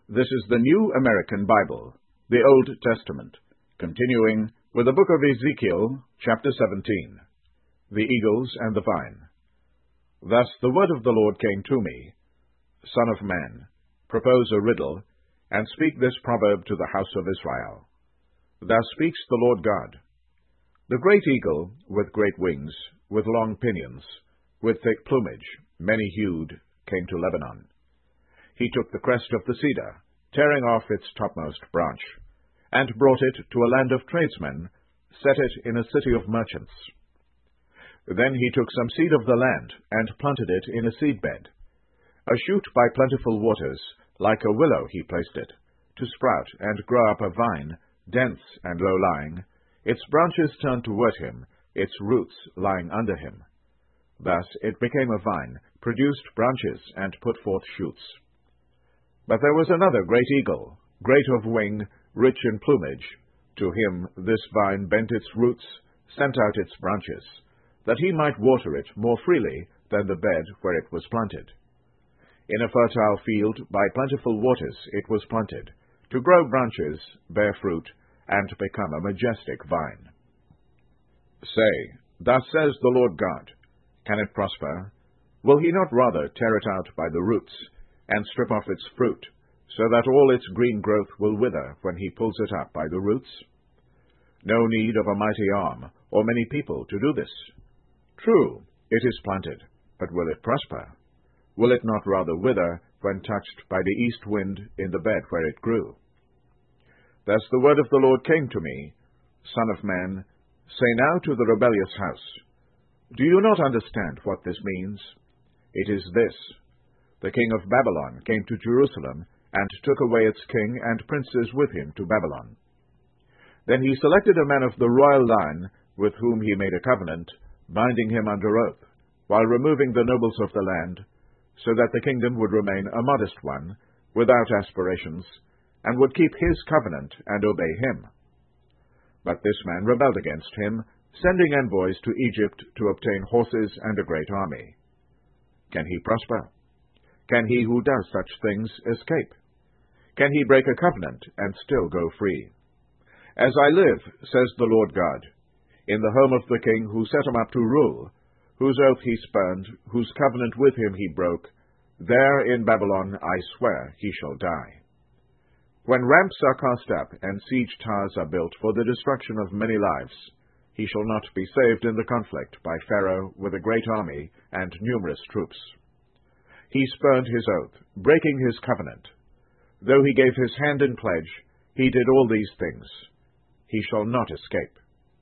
This is the New American Bible, the Old Testament, continuing with the book of Ezekiel, chapter 17, the eagles and the vine. Thus the word of the Lord came to me, Son of man, propose a riddle, and speak this proverb to the house of Israel. Thus speaks the Lord God. The great eagle, with great wings, with long pinions, with thick plumage, many-hued, came to Lebanon. He took the crest of the cedar, tearing off its topmost branch, and brought it to a land of tradesmen, set it in a city of merchants. Then he took some seed of the land, and planted it in a seed-bed. A shoot by plentiful waters, like a willow he placed it, to sprout and grow up a vine, dense and low-lying, its branches turned toward him, its roots lying under him. Thus it became a vine, produced branches, and put forth shoots. But there was another great eagle, great of wing, rich in plumage. To him this vine bent its roots, sent out its branches, that he might water it more freely than the bed where it was planted. In a fertile field by plentiful waters it was planted, to grow branches, bear fruit, and become a majestic vine. Say, Thus says the Lord God, Can it prosper? Will he not rather tear it out by the roots, and strip off its fruit, so that all its green growth will wither when he pulls it up by the roots? No need of a mighty arm, or many people to do this. True, it is planted, but will it prosper? Will it not rather wither when touched by the east wind in the bed where it grew? Thus the word of the Lord came to me, Son of man, say now to the rebellious house, Do you not understand what this means? It is this. The king of Babylon came to Jerusalem, and took away its king and princes with him to Babylon. Then he selected a man of the royal line, with whom he made a covenant, binding him under oath, while removing the nobles of the land, so that the kingdom would remain a modest one, without aspirations, and would keep his covenant and obey him. But this man rebelled against him, sending envoys to Egypt to obtain horses and a great army. Can he prosper? Can he who does such things escape? Can he break a covenant and still go free? As I live, says the Lord God, in the home of the king who set him up to rule, whose oath he spurned, whose covenant with him he broke, there in Babylon I swear he shall die. When ramps are cast up and siege towers are built for the destruction of many lives, he shall not be saved in the conflict by Pharaoh with a great army and numerous troops. He spurned his oath, breaking his covenant. Though he gave his hand in pledge, he did all these things. He shall not escape.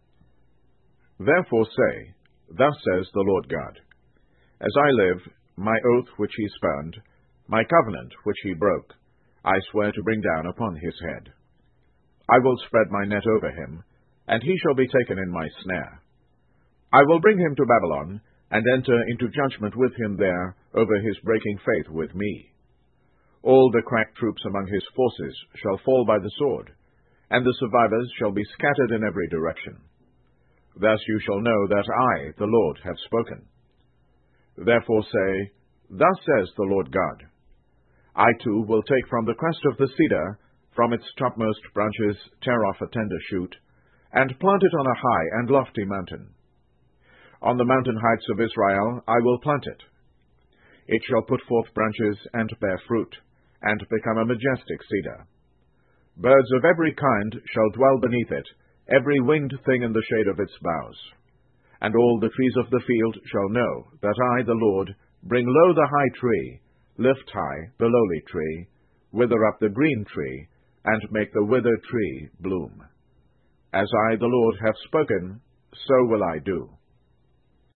Therefore say, Thus says the Lord God, As I live, my oath which he spurned, my covenant which he broke, I swear to bring down upon his head. I will spread my net over him, and he shall be taken in my snare. I will bring him to Babylon, and enter into judgment with him there over his breaking faith with me. All the crack troops among his forces shall fall by the sword, and the survivors shall be scattered in every direction. Thus you shall know that I, the Lord, have spoken. Therefore say, Thus says the Lord God, I too will take from the crest of the cedar, from its topmost branches tear off a tender shoot, and plant it on a high and lofty mountain. On the mountain heights of Israel I will plant it. It shall put forth branches and bear fruit, and become a majestic cedar. Birds of every kind shall dwell beneath it, every winged thing in the shade of its boughs. And all the trees of the field shall know that I, the Lord, bring low the high tree, lift high the lowly tree, wither up the green tree, and make the withered tree bloom. As I, the Lord, have spoken, so will I do.